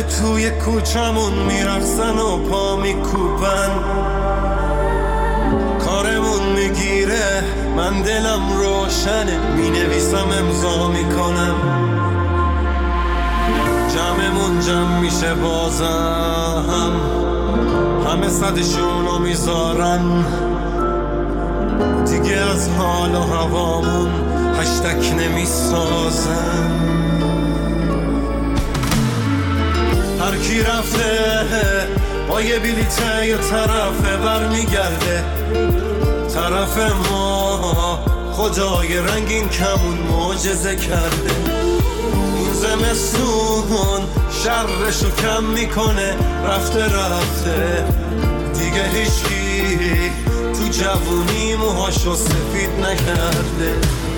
توی کوچمون میرقصن و پا میکوبن، کارمون میگیره من دلم روشنه، مینویسم امضا میکنم، جمعمون جمع میشه بازم، همه صدشونو میذارن، دیگه از حال و هوامون هشتک نمیسازن. هر کی رفته با یه بلیته یه طرفه برمیگرده، طرف ما خدای رنگین کمون معجزه کرده. این زمستون شرشو کم میکنه، رفته دیگه هیچکی تو جوونی موهاشو سفید نکرده.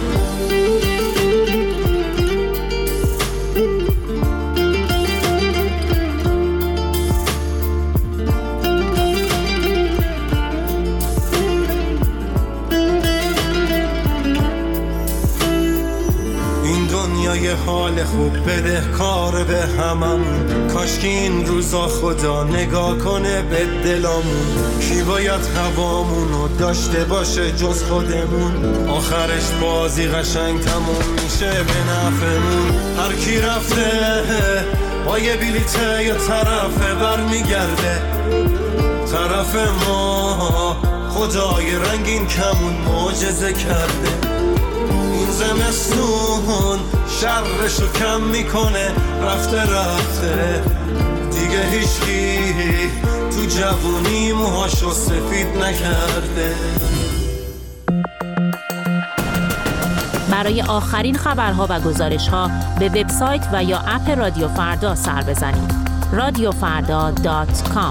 یه حال خوب بده کار به هممون، کاش که این روزا خدا نگاه کنه به دلامون. کی باید هوامونو داشته باشه جز خودمون، آخرش بازی قشنگ تموم میشه به نفعمون. هر کی رفته با یه بلیته یه طرفه برمیگرده، طرف ما خدای رنگین کمون معجزه کرده. این زمستون شرشو کم میکنه، رفته دیگه هیچکی تو جوونی موهاشو سفید نکرده. برای آخرین خبرها و گزارشها به وبسایت و یا اپ رادیو فردا سر بزنید. radiofarda.com.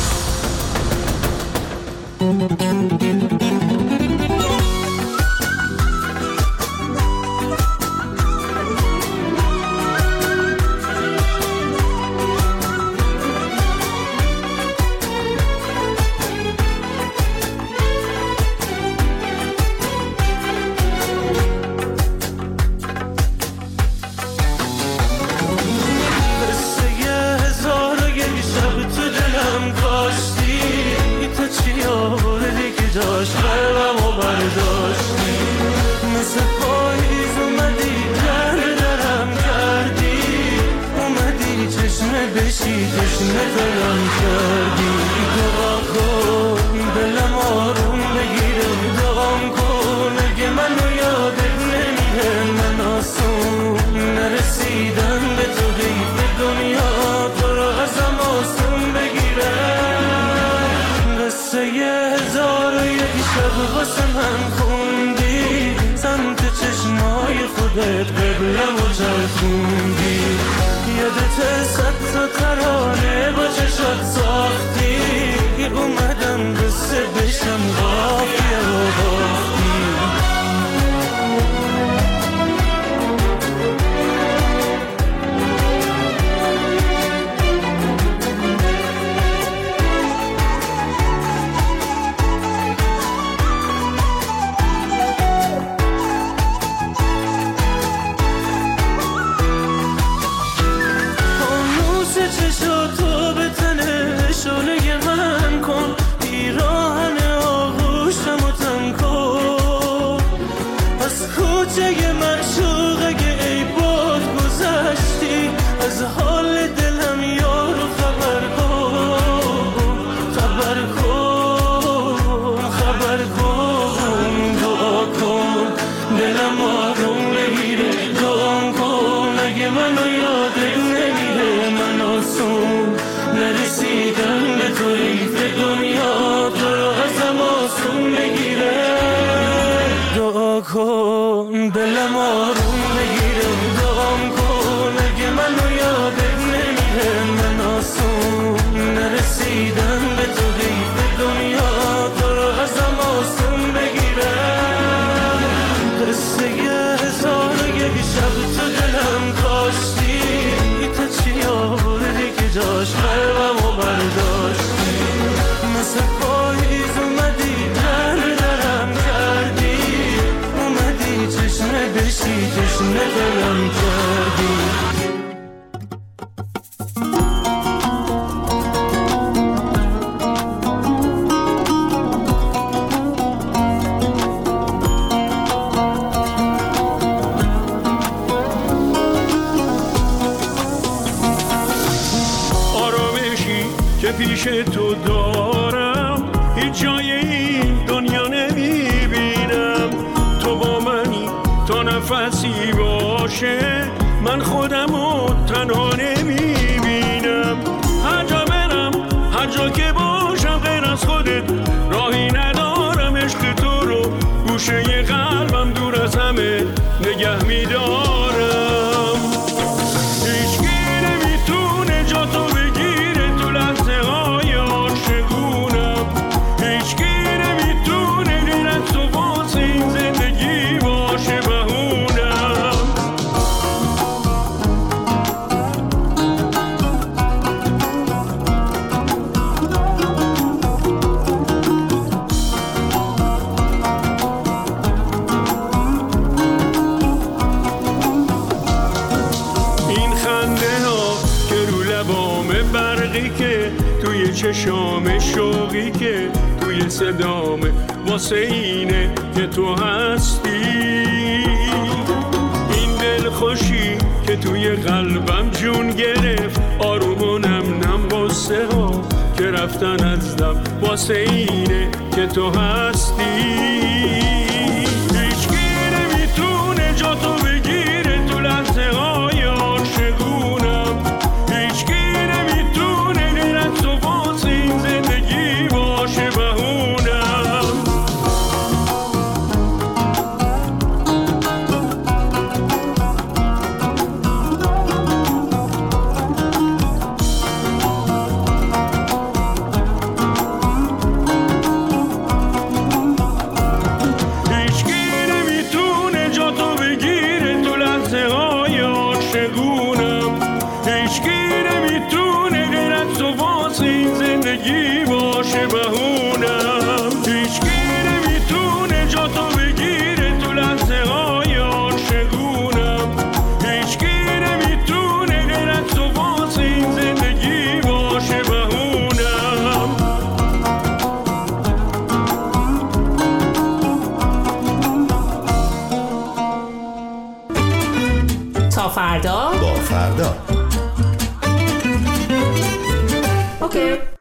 یادت صد تا ترانه با چشات ساختی، اومدم قصه بشم قافیه و باختی. دلم آروم بگیره، دعام کن اگه منو یادت نمیره. من آسون نرسیدم به تو حیف دنیا تو رو ازم آسون بگیره. قصه 1001 شب تو دلم کاشتی، تا چی آوردی که جاش قلبمو برداشتی. مثل پاییز اومدی درم کردی، چشمه بشی چشمه دلم کردی. پیش تو دارم، هیچ جای این دنیا نمیبینم. تو با منی تا نفسی باشه، من خودمو تنها نمیبینم. هر جا برم، هر جا که باشم غیر از خودت راهی ندارم. عشق تو رو گوشه قلبم دور از همه نگه میدارم. هیچکی نمیتونه جا تو بگیره تو لحظه های عاشقونم. هیچکی نمیتونه غیر از تو واسه این زندگی باشه بهونم. که توی چشام شوقی که توی صدامه، واسه اینه که تو هستی. این دل خوشی که توی قلبم جون گرفت، آروم و نم نم قصه ها که رفتن از دم، واسه اینه که تو هستی. هیچکی نمیتونه جا تو بگیره تو لحظه های عاشقونم. هیچکی فردا با فردا. اوکی.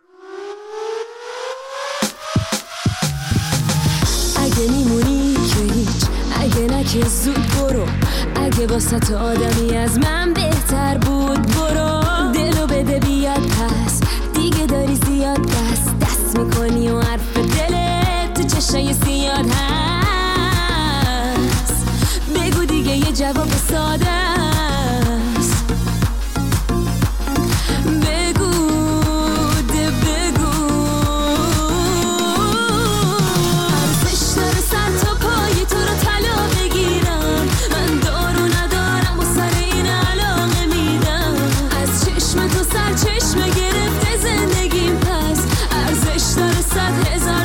اگه میمونی که هیچ، اگه نه که زود برو. اگه واسه آدمی از من بهتر بود برو. دلو بده بیاد پس، دیگه داری زیاد دست میکنی و حرف دلت تو چشای سیاد هست. بگو دیگه یه جواب ساده است. بگو ارزش داره سر تا پای تو رو طلا بگیرم. من دارو ندارم و سر این علاقه میدم. از چشم تو سر چشمه گرفته زندگیم، پس ارزش داره 100,000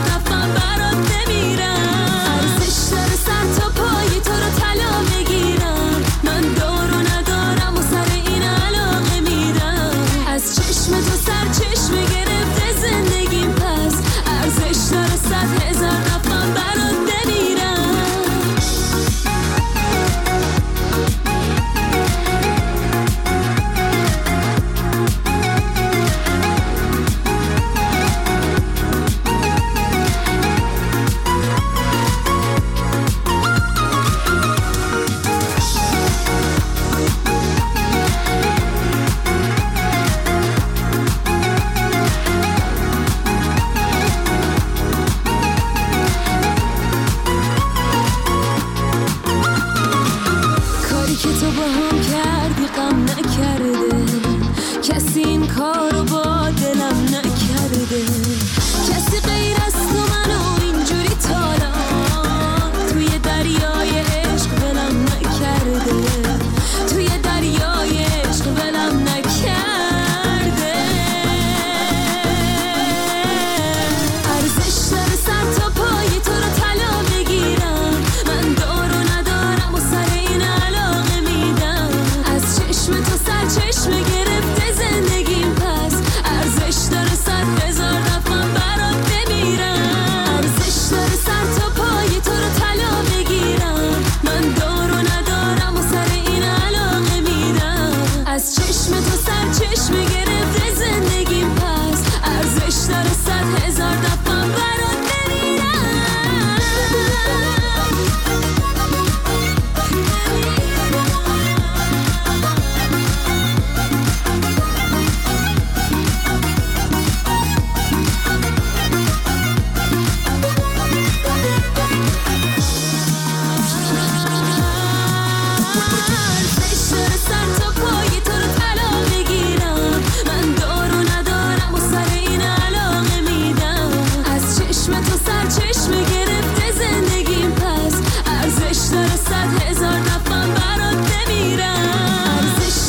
چشم گرفته زندگیم پس ارزش داره 100,000 نفر برات بمیرم ارزش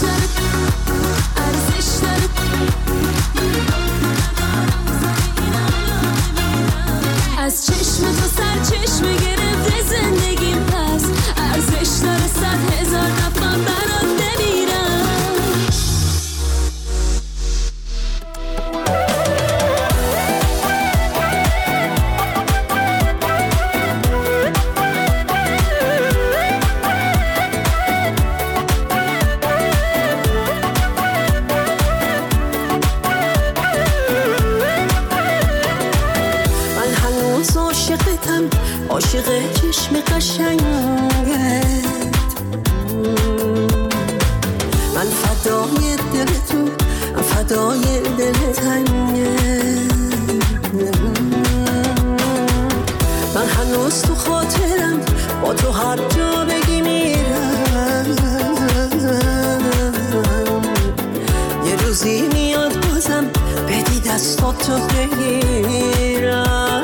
داره از چشم تو سر چشم گرفته زندگیم پس ارزش داره 100,000 نفر برات بمیرم عاشق چشم قشنگت من فدای دل تو من فدای دل تنگت من هنوز تو خاطرم با تو هر جا بگی میرم یه روزی میاد بازم بدی دستاتو بگیرم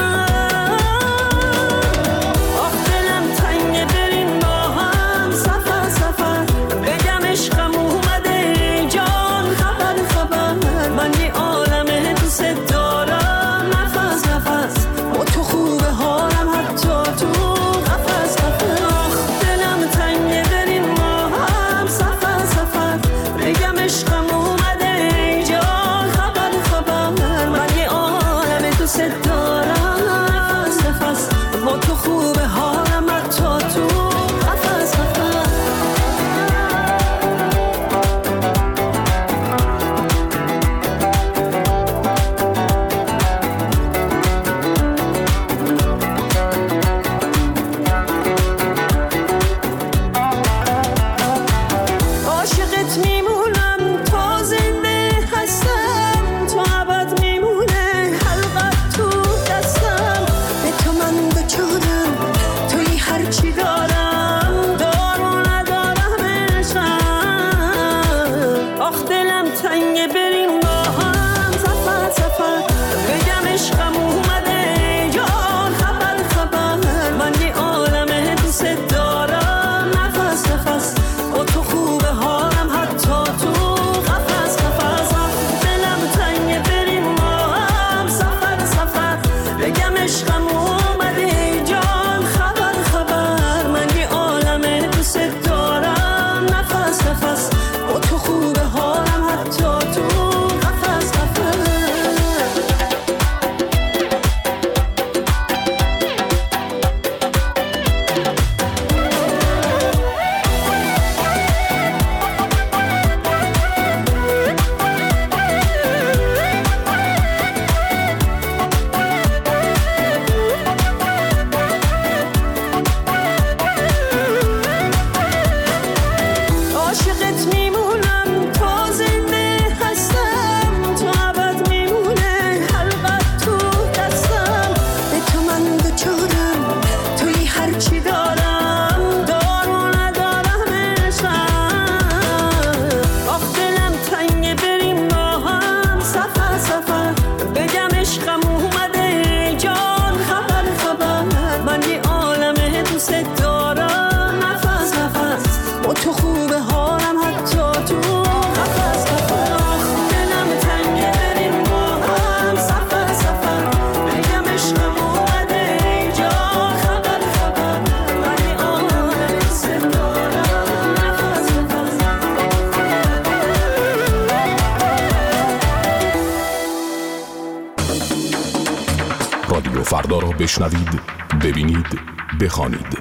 رادیو فردا را بشنوید، ببینید، بخوانید.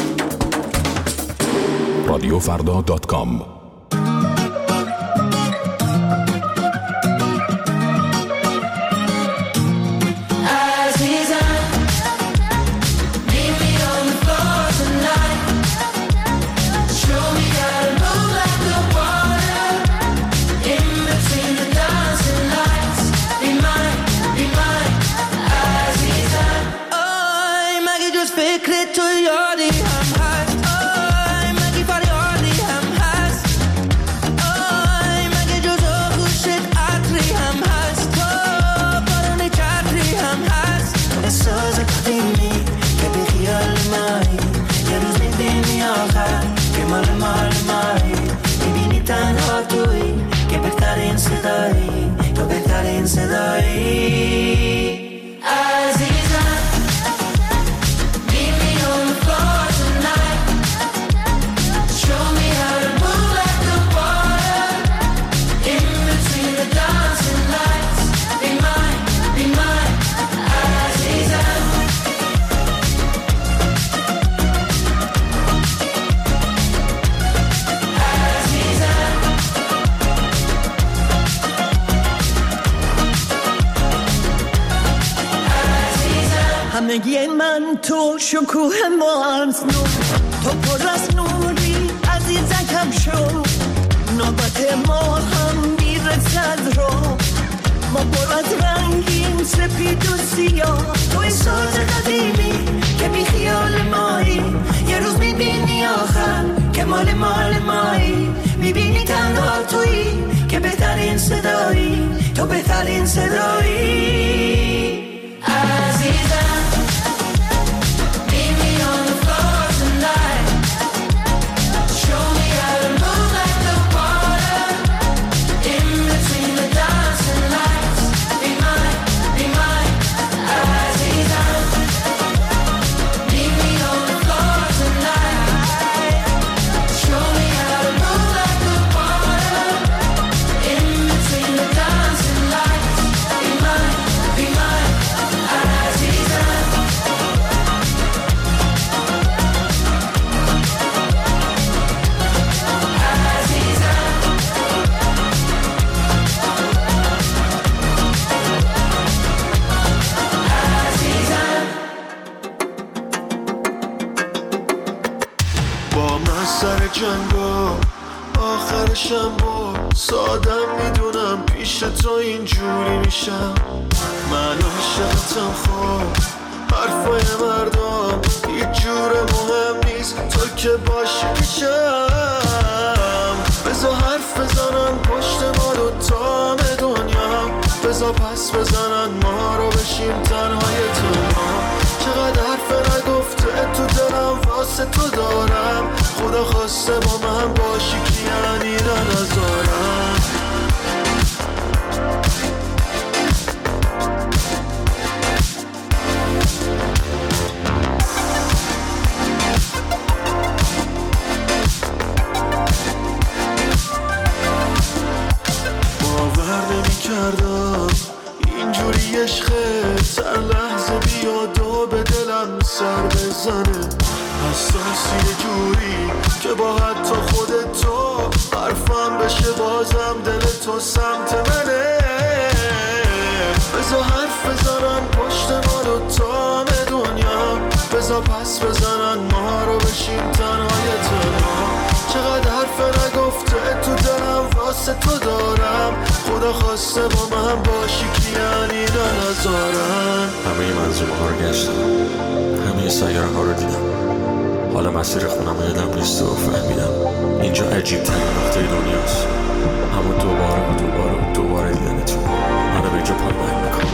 رادیوفردا.com قدیمی که بی خیال مایی، یه روز میبینی آخر که مال مایی، میبینی تنها توی که بهترین صدایی، تو بهترین صدایی. همگی من تو شکوه مارس نور، تو پر از نوری عزیزکم شو، نوبت ما هم میرسد رو، ما پر از رنگیم سپید و سیاه، توی ساز قدیمی که بی خیال مایی، یه روز میبینی آخر که مال مایی، میبینی تنها توی که بهترین صدایی، تو بهترین صدایی. آخرشم با سادم میدونم پیش تو اینجوری میشم، من عاشقتم خب حرفای مردم هیچ جور مهم نیست، تو که باشی پیشم. بذار حرف بزنن پشت ما دوتا دنیا، بذار پس بزنن ما رو بشیم تنهای تنها، چقدر حرف نگفته تو دلم واسه تو دارم، خدا خواسته با من باشی که یعنی نذارم. باور نمی کردم اینجوری عشقه سر لحظه بیاد و به دلم سر بزنه، حساسی یه جوری که با حتی خودت تو حرفم بشه بازم دل تو سمت منه. بذار حرف بزنن پشت ما دوتا دنیا، بذار پس بزنن ما رو بشیم تنهای تنها، چقدر حرف نگفته تو دلم واسه تو دارم، خدا خواسته با من باشی که یعنی نذارم. همه منظومه ها رو گشتم، همه سیاره ها رو دیدم، حالا مسیر خونم یادم نیست و فهمیدم اینجا عجیب ترین نقطه دنیاست، اما دوباره دیدنتون منو به اینجا پایمال میکنم.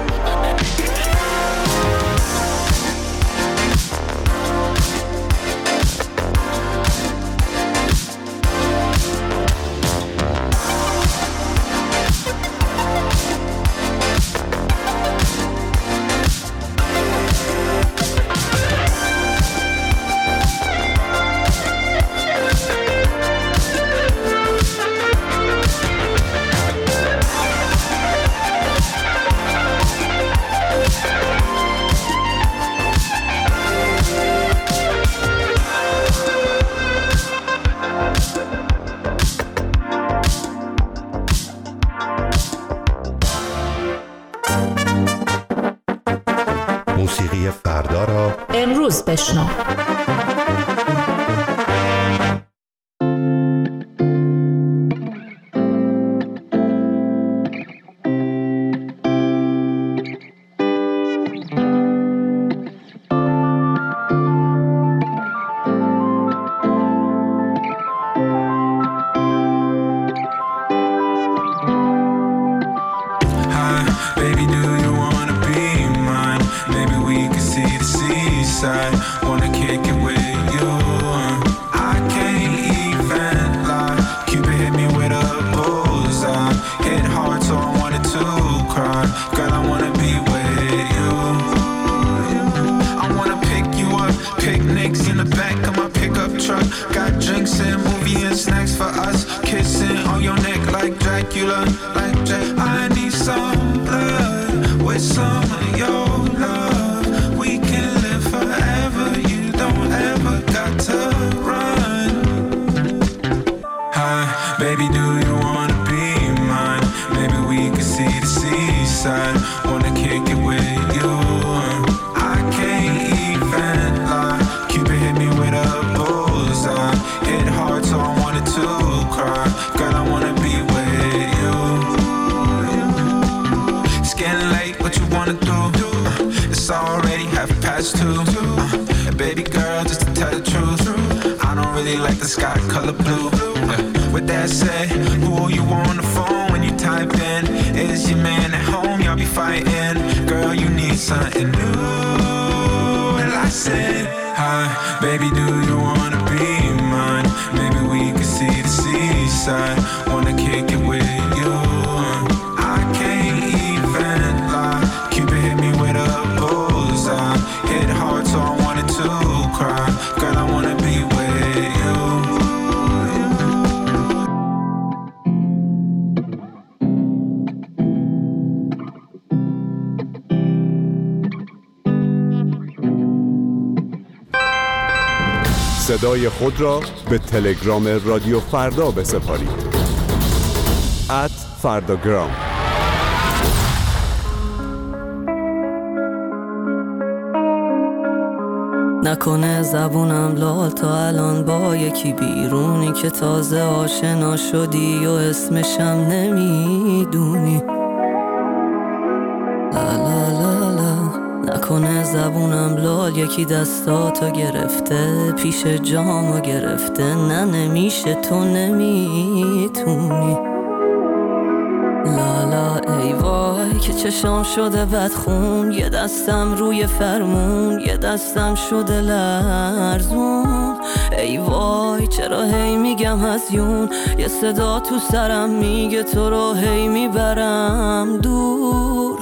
موسیقی فردا را امروز بشنو. Baby, do you wanna be mine? Maybe we could see the seaside. Wanna kick it with you. I can't even lie. Cupid hit me with a bullseye. Hit hard so I wanted to cry. Girl, I wanna be with you. I wanna pick you up. Picnics in the back of my pickup truck. Got drinks and movie and snacks for us. Kissing on your neck like Dracula. Like I need some blood with some of your love. We can live forever. You don't ever got to run. Hi, baby, do you wanna be mine? Maybe we could see the seaside. Wanna kick it with you. I can't even lie. Cupid hit me with a bullseye. Hit hard so I wanted to cry. Girl, I wanna be with you. It's getting late, what you wanna do? It's already 2:30. Baby girl, just to tell the truth, I don't really like the sky color blue. With that said, who are you on the phone when you type in? Is your man at home? Y'all be fighting. Girl, you need something new. And I said, hi, baby, do you wanna be mine? Maybe we could see the seaside. Wanna kick it with you. I can't even lie. Cupid hit me with a bullseye. Hit hard so I wanted to cry. Girl, I wanna be with you. صدای خود را به تلگرام رادیو فردا بسپارید. @فرداگرام. نکنه زبونم لال تا الان با یکی بیرونی که تازه آشنا شدی و اسمشم نمیدونی. لا لا لا لا. نکنه زبونم لال یکی دستاتو گرفته، پیش جامو گرفته. نه نمیشه، تو نمیتونی. لالا ای وای که چشام شده بدخون، یه دستم روی فرمون، یه دستم شده لرزون. ای وای چرا هی میگم هزیون، یه صدا تو سرم میگه تو رو هی میبرم دور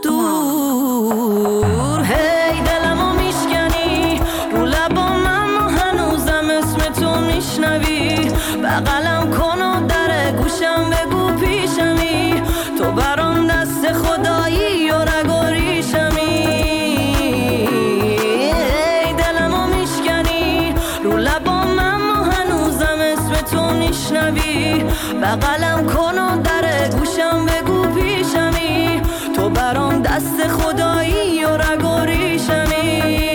دور. هی دلمو میشکنی رو لبام، اما هنوزم اسم تو میشنوی. بغلم کن و در گوشم بگو پیشمی، تو برام دست خدایی و رگ و ریشمی. ای دلمو میشکنی رو لبام، اما هنوزم اسم تو میشنوی. بغلم کن و در گوشم بگو پیشمی، تو برام دست خدایی و رگ و ریشمی.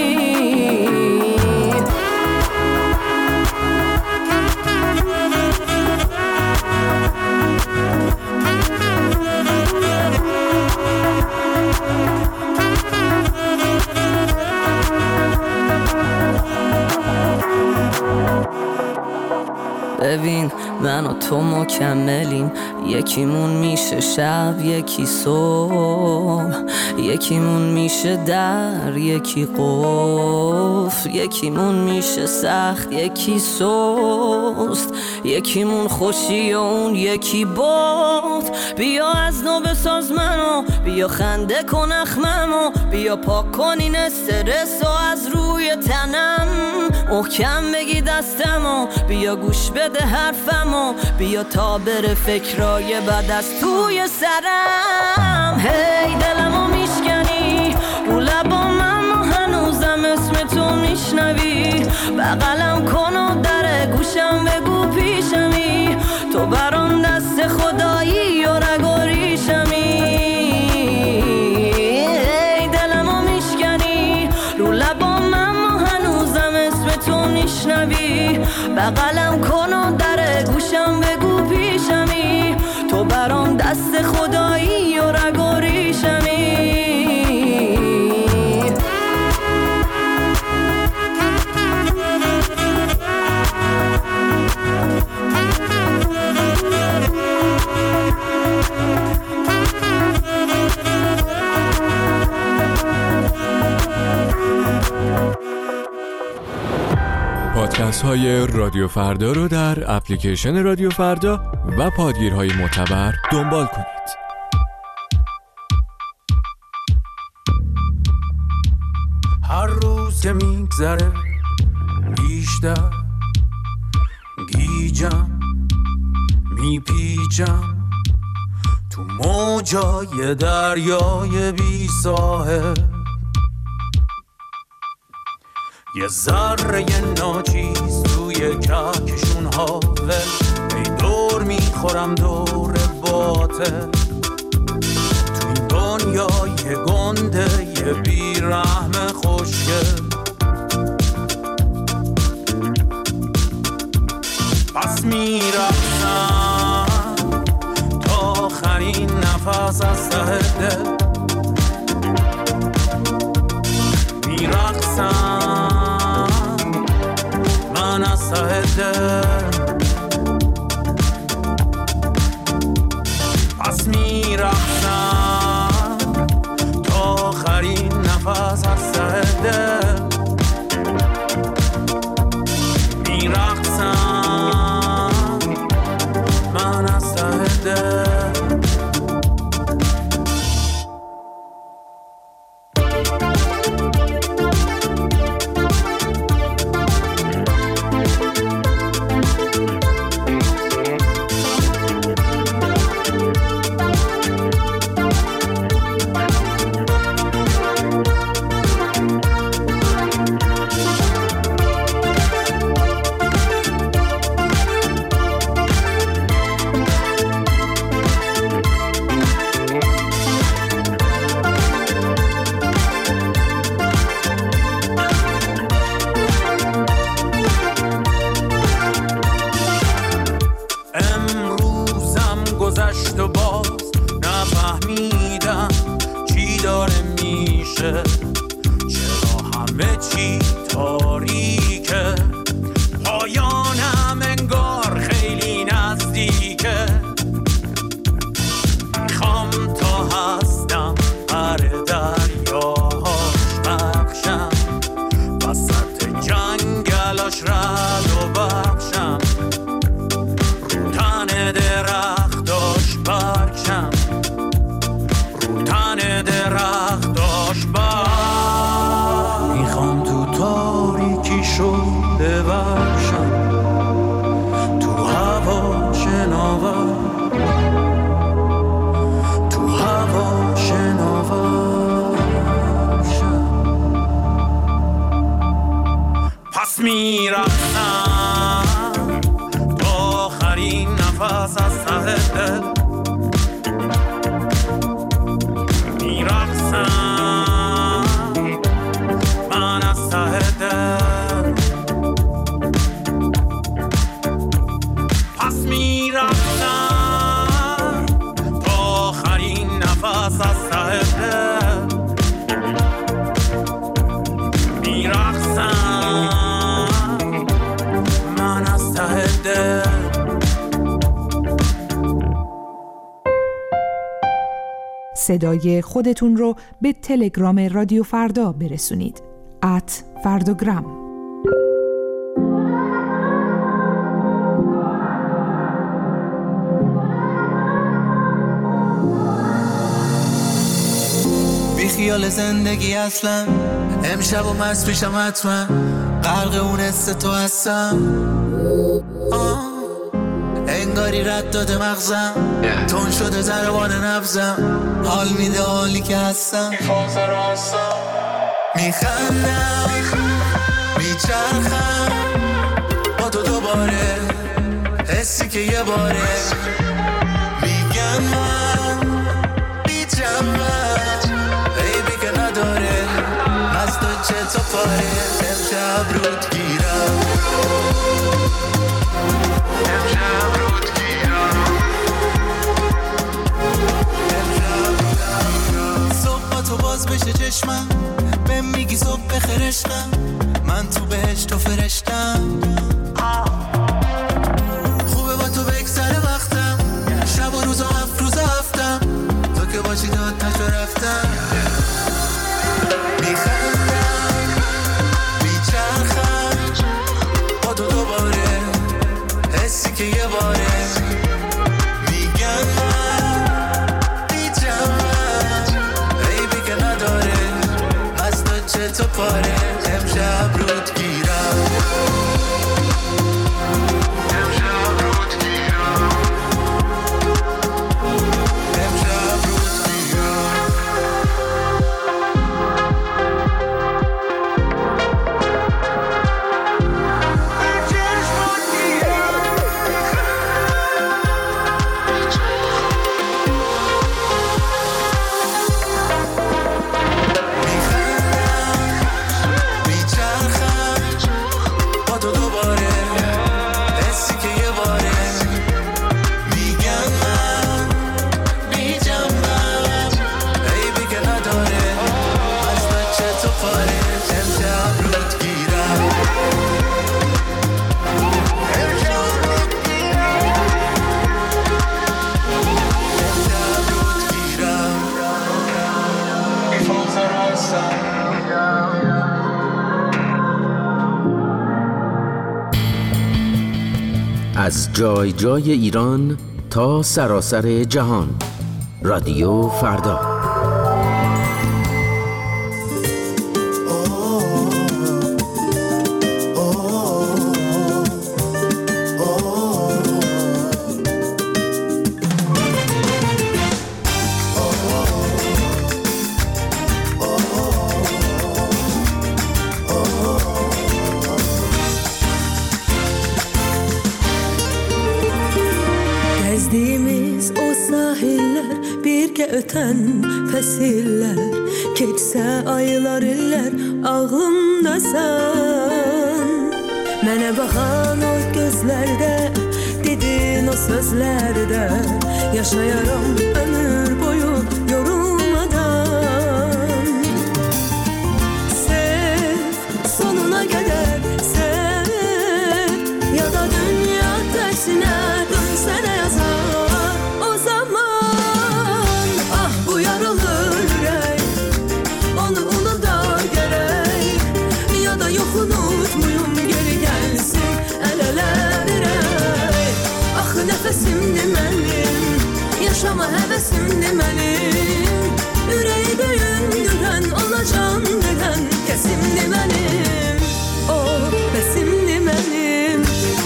ببین من و تو مکملیم، یکیمون میشه شب یکی صبح، یکیمون میشه در یکی قفل، یکیمون میشه سخت یکی سست، یکیمون خوشی و اون یکی باد. بیا از نو بساز منو، بیا خنده کن اخممو، بیا پاک کن این استرس و از روی تنم محکم بگی دستمو، بیا گوش بده حرفمو، بیا تا بره فکرای بد از توی سرم. هی دلمو میشکنی رو لبام، اما هنوزم اسم تو میشنوی. بغلم کن و در گوشم بگو پیشمی، تو برام دست خدایی و رگ و ریشمی. هی دلمو میشکنی رو لبام، اما هنوزم اسم تو میشنوی. بغلم کن و در گوشم بگو پیشمی، تو برام دست خدایی و رگ و ریشمی. پادکست های رادیو فردا رو در اپلیکیشن رادیو فردا و پادگیرهای معتبر دنبال کنید. هر روز که میگذره بیشتر گیجم میپیچم تو موجای دریای بی ساحل، یه ذره ناچیز توی کهکشون هاول، ای دور میخورم دور باطل تو این دنیای گنده یه بیرحم خوشگل. پس میرفتم تا آخرین نفس از ته دل، میرقصم من از ته دل. پس میرقصم تا آخرین نفس از ته دل، میرقصم من از ته دل. گذشت و باز نفهمیدم چی داره میشه، چرا همه چی تاریکه، پایانم انگار خیلی نزدیکه. میخوام تا هستم هر دریاهاش بخشم، وسط جنگلاش رد و بخشم، رو تن درختاش برکشم، رو تن درختاش برکشم. میخوام تو تاریکی شو ببخشم، تو هوا شناور، تو هوا شناور شم. پس میرفتم تا آخرین نفس از ته دل، میرقصم من از ته دل. پس میرقصم تا آخرین نفس از ته دل، میرقصم من از ته دل. صدای خودتون رو به تلگرام رادیو فردا برسونید. @فرداگرام. بی خیال زندگی اصلا، امشب و مست پیشم حتما، غرق اون حس تو هستم. انگاری رد داده مغزم، تون شده ضربان نبزم، حال میده حالی که هستم. میخندم میچرخم با تو دوباره، حسی که یه باره میگم من بیجمم، بیبی که نداره از تو چه تو پاره. امشب رود گیرم، امشب رود گیرم، صبح با تو باز بشه چشمم، بهم میگی صبح بخیر عشقم، من تو بهشت و فرشتم. خوبه با تو بگذره وقتم، شب و روز و 7 روز هفتم، تو که باشی داد تشو رفتم. میخندم تو پاره امشب رود گیرم از جای جای ایران تا سراسر جهان، رادیو فردا. Öten fəsillər, keçsə aylar illər, ağlımdasan. Mənə baxan o gözlərdə, dedin o sözlərdə, yaşayaram ömür boyu yorulmadan. Sev, sonuna qədər sev, ya da dünya tərsinə dönsənə yazar. Nəfəsimdir mənim, yaşama həvəsimdir mənim. Ürəyi döyündürən, ona can verən kəsimdir mənim. O bəsimdir mənim.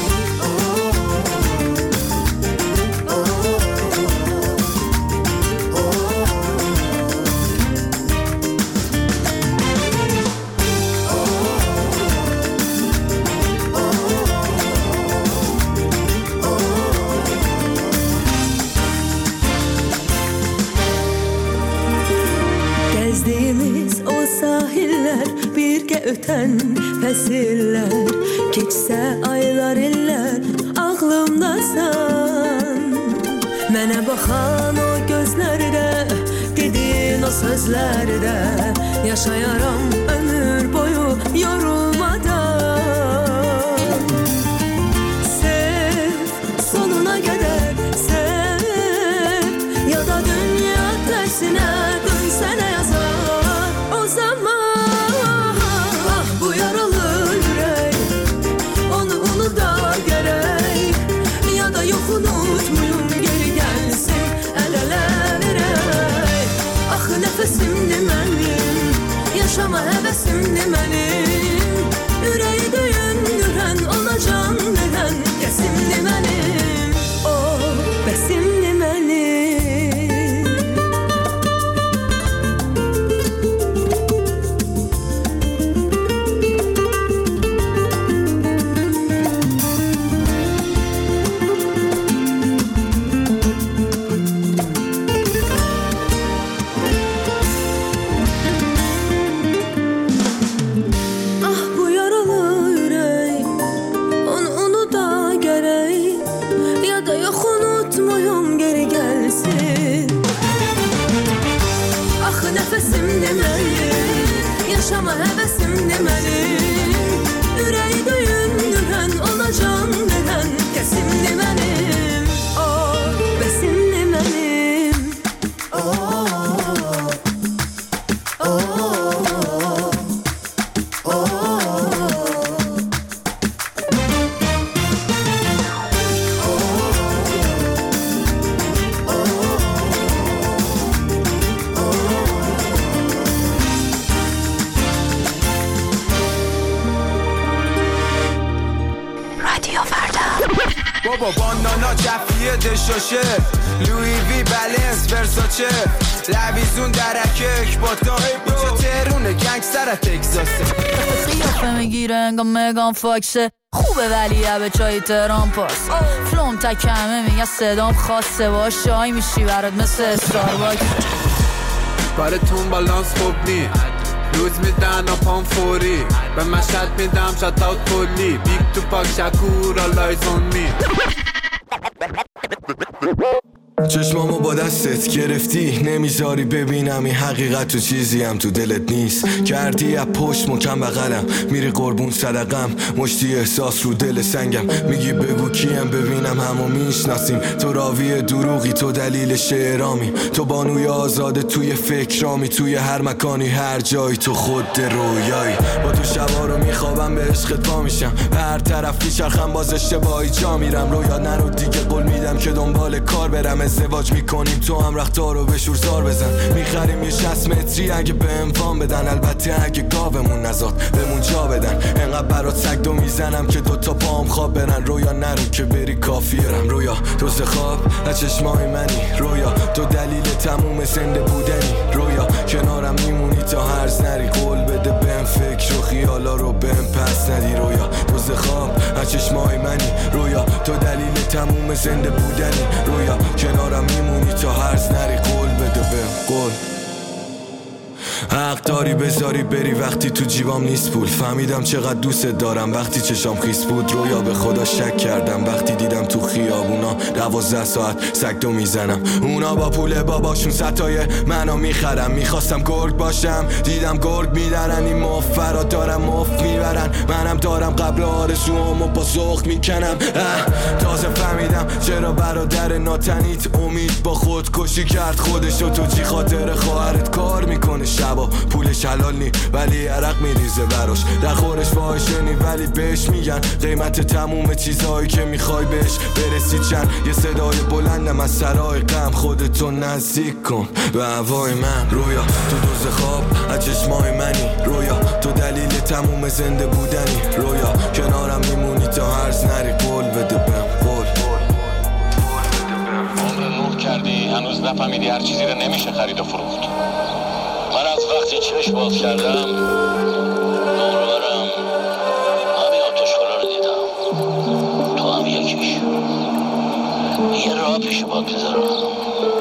Öten fəsillər, keçsə aylar illər, ağlımdasan. Mənə baxan o gözlərdə, dedin o sözlərdə, yaşayaram ömür boyu yorulmadan. Sev, sonuna qədər sev, ya da dünya tərsinə dönsənə yazar. O zaman unutmayım, geri gelsin el ele vererek. Ah nəfəsimdir mənim, yaşama həvəsim بابا بانانا جفیه دشاشه لوی وی بلنس ورساچه لویزون درکک با تا اینجا تهرونه گنگستر تگزاسه قیافه میگیره انگام مگان فاکسه خوبه ولی به چای تهران پاس فلوم تکمه میگه صدام خاصه باش شای میشی برات مثل استارباکس کارتون بالانس خوب نی روز میدن پام فوری به مشهد میدم شات اوت کلی بیگ تو پاک شکور آلایزون می چشمامو با دستت گرفتی نمیذاری ببینم این حقیقت تو چیزی هم تو دلت نیست کردی از پشت مکم بغلم میری قربون صدقم مشتی احساس رو دل سنگم میگی بگو کیم ببینم همو میشناسیم تو راوی دروغی تو دلیل شعرامی تو بانوی آزاده توی فکرامی توی هر مکانی هر جایی تو خود رویایی با تو شبا رو میخوابم به عشقت پا میشم هر طرف میچرخم باز اشتباهی جا میرم رویا نرو دیگه قول میدم که دنبال کار برم ازدواج میکنیم تو هم رختارو به شورزار بزن میخریم یه 60 متری اگه به اموان بدن البته اگه گاومون نزاد بمون جا بدن انقدر برات سگدو میزنم که دوتا پام خواب برن رویا نرو که بری کافیرم رویا دوست خواب از چشمای منی رویا تو دلیل تموم زنده بودنی رویا کنارم میمونی تا هرز نری قول بده بهم فکر و خیالا رو بهم پس ندی رویا دوست خواب از چشمای منی رویا تو دلیل تموم زنده بودنی رویا کنارم میمونی تا هرز نری قول بده بهم قول حق داری بذاری بری وقتی تو جیبام نیست پول فهمیدم چقدر دوست دارم وقتی چشام خیس بود رویا به خدا شک کردم وقتی دیدم تو خیابونا 12 ساعت سگدو میزنم اونا با پول باباشون ستای منو میخرم میخواستم گرگ باشم دیدم گرگ میدارن این مفرا دارم مفت میبرن منم دارم قبل آرزوامو با ذوق میکنم تازه فهمیدم چرا برادر ناتنیت امید با خودکشی کرد خودشو تو چی خاطر خواهرت کار میکنه شبا پولش حلال نی ولی عرق میریزه براش در خورش فاحشه نی ولی بهش میگن قیمت تموم چیزهایی که میخوای بهش برسی چند یه صدای بلندم از سرای غم خودتو نزدیک کن به هوای من رویا تو دوز خواب از چشمای منی رویا تو دلیل تموم زنده بودنی رویا کنارم میمونی تا هرز نری قول بده بهم قول عمر نور کردی هنوز نفهمیدی هر چیزی رو نمیشه خرید و فروخت من از وقتی چشم باز کردم دوربرم همین آتشکارا رو دیدم تو هم یکیش یه راه پیش باد بذارم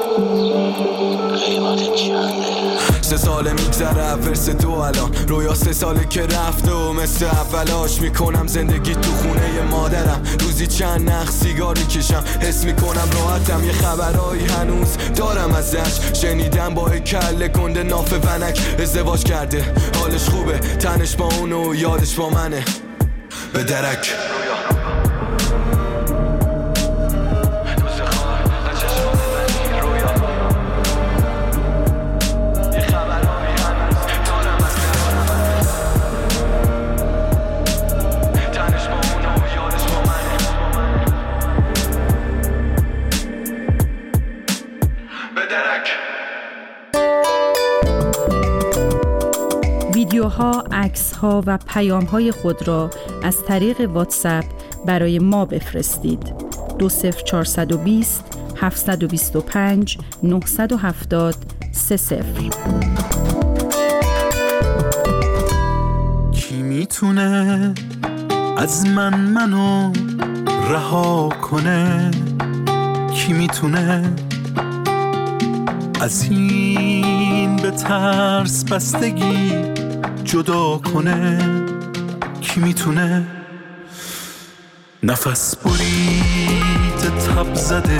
قیمت چنده 3 ساله میگذره ورس تو الان رویا 3 ساله که رفته و مثل اولاش میکنم زندگی تو خونه مادرم روزی چند نخ سیگار میکشم حس میکنم راحتم یه خبرایی هنوز دارم ازش شنیدم با کله گنده ناف ونک ازدواج کرده حالش خوبه تنش با اونو یادش با منه به درک ویدیوها، عکس‌ها و پیام‌های خود را از طریق واتساپ برای ما بفرستید. 20420 725 970 30. کی میتونه از منو رها کنه؟ کی میتونه از این به ترس بستگی جدا کنه؟ کی میتونه نفس برید تب زده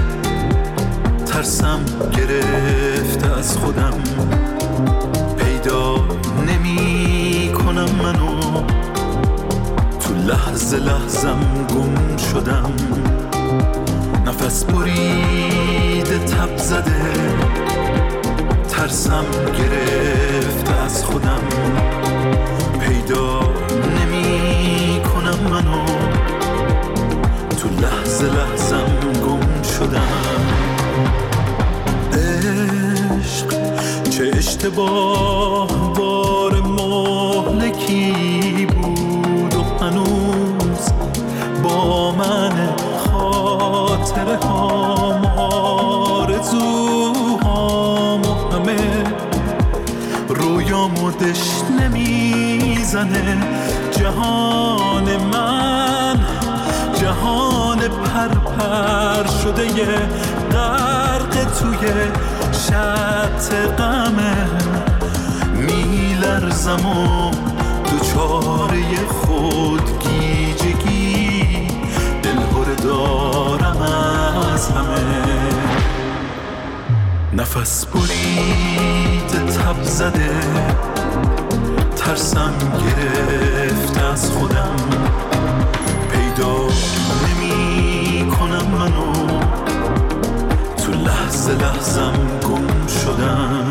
ترسم گرفته از خودم پیدا نمی کنم منو تو لحظه لحظم گم شدم نفس برید تب زده ترسم گرفته از خودم پیدا نمی کنم منو تو لحظه لحظم گم شدم عشق چه اشتباه بار مهلکی بود و هنوز با من میزنه جهان من، جهان پرپر شده یه غرق توی شط غمه، میلرزم و دوچاره خودگیجگی، دلهره دارم از همه. نفس برید تب زده، ترسم گرفت از خودم، پیدا نمی کنم منو، تو لحظه لحظم گم شدم.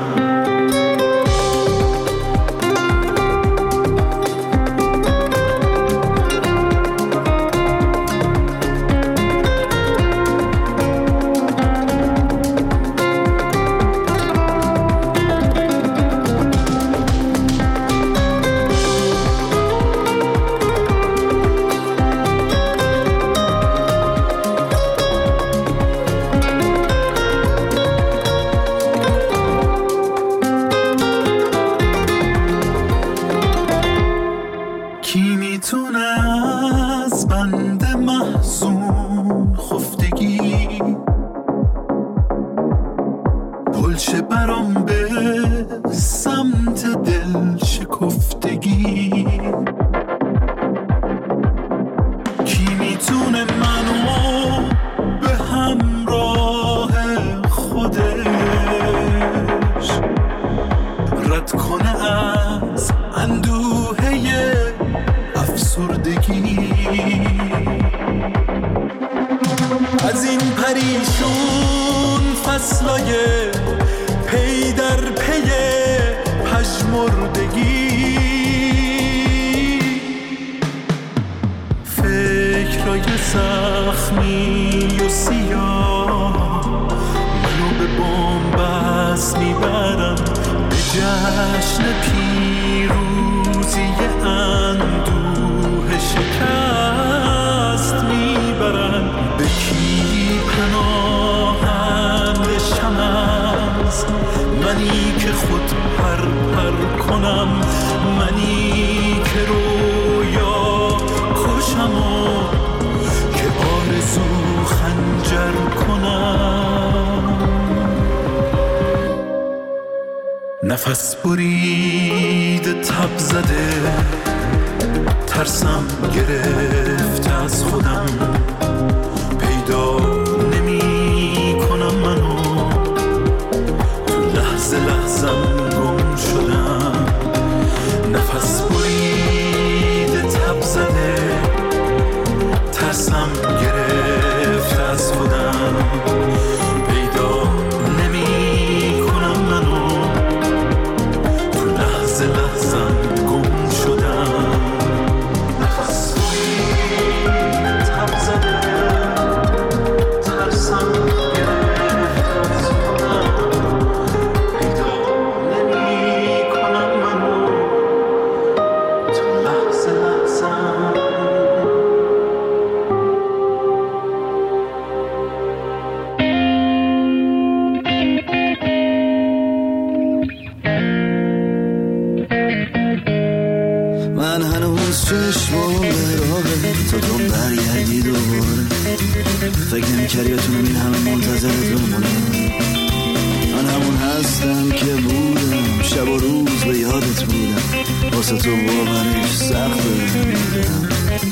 از این پریشون فصلای پی در پی پژمردگی، فکرای زخمی و سیاه منو به بن‌بست میبرن، به جشن پیروزی اندوه شکست میبرن. به کی پناهم بشم از منی که خود پر کنم، منی که رویا کشم و که آرزو خنجر کنم. نفس برید تب زده، ترسم گرفت از خودم، پیدا نمی کنم منو، تو لحظه لحظم گم شدم. نفس برید تب زده، ترسم گرفت از خودم، پیدا نمی کنم منو، تو لحظه لحظم گم شدم. نفس برید تب زده، ترسم گرفت از خودم، پیدا نمی کنم منو، تو لحظه لحظم. من هنوز چشمام به راهه تا تو برگردی دوباره، فکر نمی‌کردی بتونم این همه منتظرت بمونم. من همون هستم که بودم، شب و روز به یادت بودم، واسه تو باورش سخته میدونم.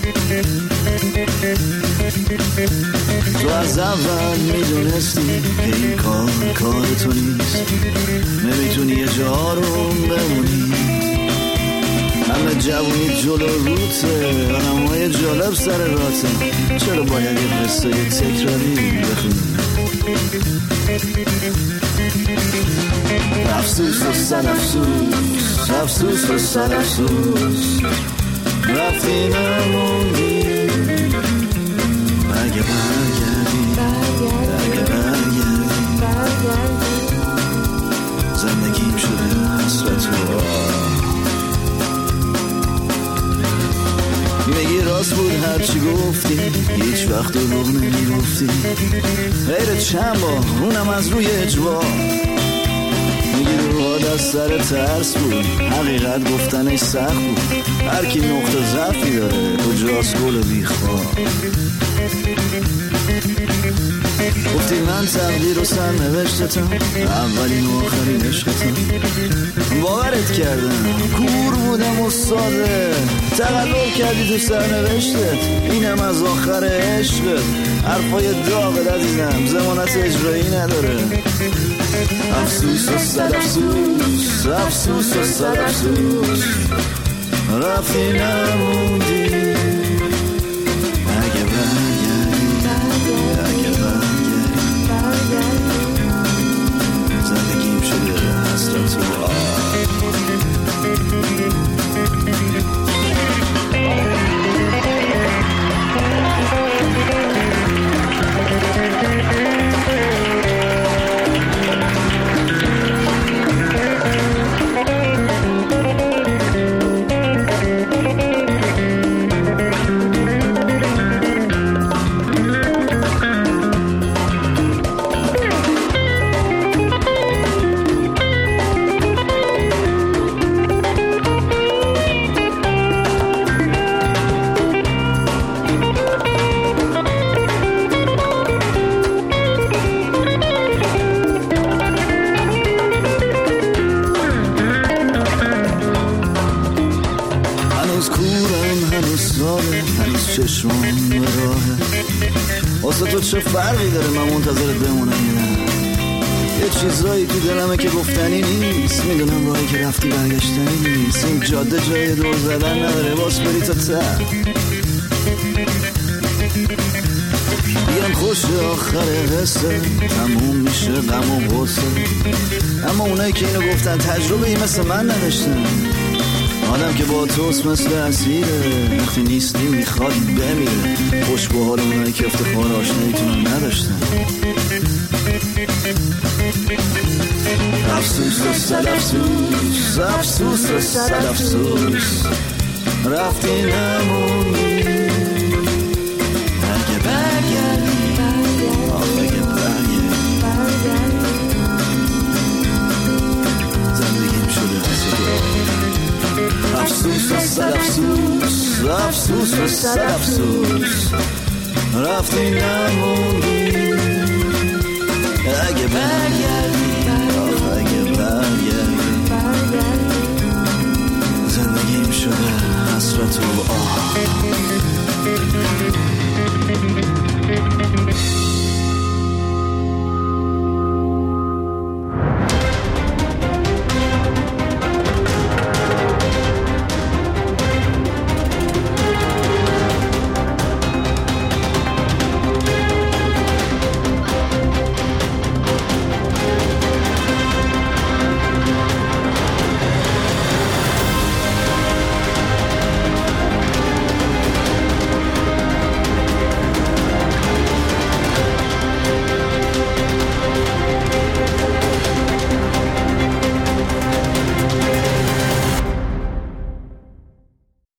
تو از اول میدونستی که این کار تو نیست، نمیتونی یه جا رو بمونی. همه جوونی جلو روته، آدمای جالب سر راته، چرا باید یه قصه تکراری بخونی؟ افسوس و سر افسوس، افسوس و سر افسوس، رفتی نموندی. اگه برگردی، اگه برگردی، زندگیم شده حسرت و میگی راست بود هرچی گفتی، هیچ وقت دروغ نمیگفتی، غیر چند بار اونم از روی اجبار. میگی زیاد از سر ترس بود، حقیقت گفتنش سخت بود. هر کی نقطه ضعفی داره کجاست گل بیخواه. گفتی من تقدیر و سرنوشتتم، اولین و آخرین عشقتم. باورت کردم کور بودم و ساده، تقلب کردی تو سرنوشتت، اینم از آخر عشقت. حرفای داغت عزیزم ضمانت اجرایی نداره. افسوس و صد افسوس، افسوس و صد افسوس، رفتی نموندی. اگه برگردی، اگه برگردی، زندگیم شده حسرت و چشمم به راهه. واسه تو چه فرقی داره من منتظرت بمونم یا نه؟ یه چیزایی تو دلمه که گفتنی نیست، میدونم راهی که رفتی برگشتنی نیست. این جاده جای دور زدن نداره، باز بری تا ته. میگم خوش آخر قصه، تموم میشه غم و غصه. اما اونایی که اینو گفتن تجربه ای مثل من نداشتن. آدم که با توست مثل اسیره، وقتی نیستی میخواد بمیره. خوش به حال اونایی که افتخار آشناییتون نداشتن. افسوس و صد افسوس، افسوس و صد افسوس، رفتی نموندی. اگه برگردی، اگه برگردی، زندگیم شده حسد. افسوس و صد افسوس، افسوس و صد افسوس، رفتی نموندی. اگه برگردی، اگه برگردی، زندگیم شده حسرت و آه.